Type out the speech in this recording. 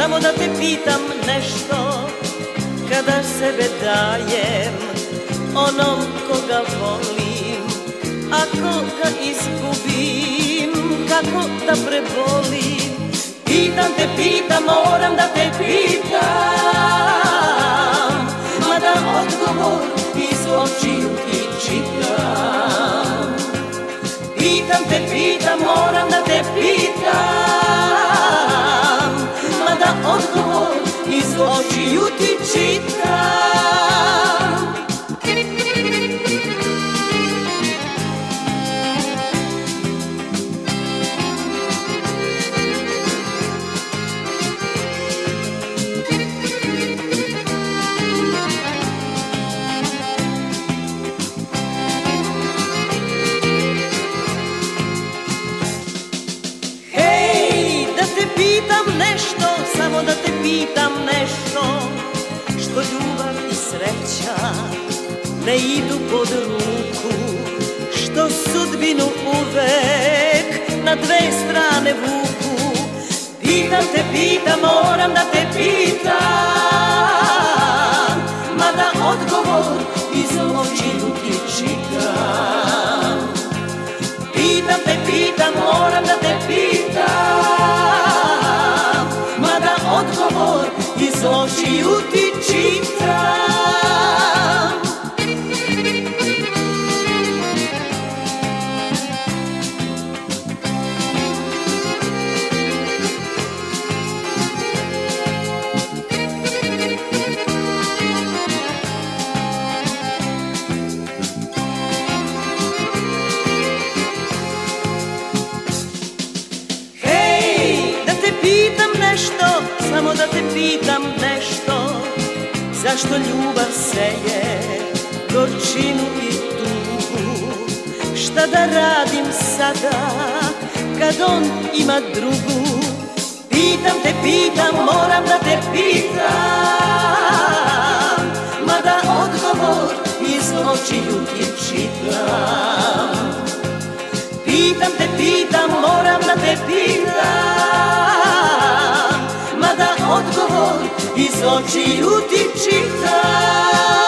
samo da te pitam nešto. Kada sebe dajem onom koga volim, ako ga izgubim, kako da prebolim? Pitam, moram da te pitam, mada odgovor iz očiju ti čitam. Pitam, moram da te pitam, mada odgovor iz očiju ti čitam. Samo da te pitam nešto, što ljubav i sreća ne idu pod ruku, što sudbinu uvek na dve strane vuku. Pitam, moram da te pitam, mada odgovor iz očiju ti čitam. Pitam, moram da te pitam, odgovor iz očiju ti čitam. Samo da te pitam nešto, zašto ljubav seje gorčinu i tugu? Šta da radim sada kad on ima drugu? Pitam, moram da te pitam, mada odgovor iz očiju ti čitam. Pitam, moram da te pitam, odgovor iz očiju ti čitam.